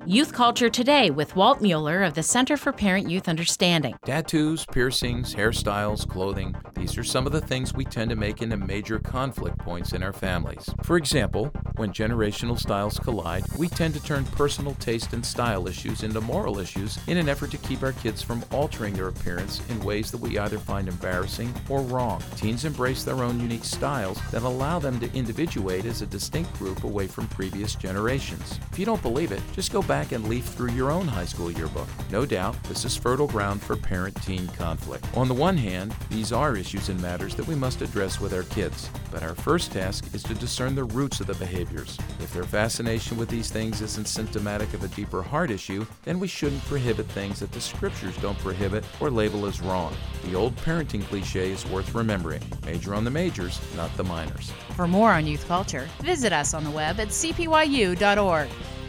Youth Culture Today with Walt Mueller of the Center for Parent-Youth Understanding. Tattoos, piercings, hairstyles, clothing, these are some of the things we tend to make into major conflict points in our families. For example, when generational styles collide, we tend to turn personal taste and style issues into moral issues in an effort to keep our kids from altering their appearance in ways that we either find embarrassing or wrong. Teens embrace their own unique styles that allow them to individuate as a distinct group away from previous generations. If you don't believe it, just go back and leaf through your own high school yearbook. No doubt, this is fertile ground for parent-teen conflict. On the one hand, these are issues and matters that we must address with our kids, but our first task is to discern the roots of the behaviors. If their fascination with these things isn't symptomatic of a deeper heart issue, then we shouldn't prohibit things that the scriptures don't prohibit or label as wrong. The old parenting cliche is worth remembering. Major on the majors, not the minors. For more on youth culture, visit us on the web at cpyu.org.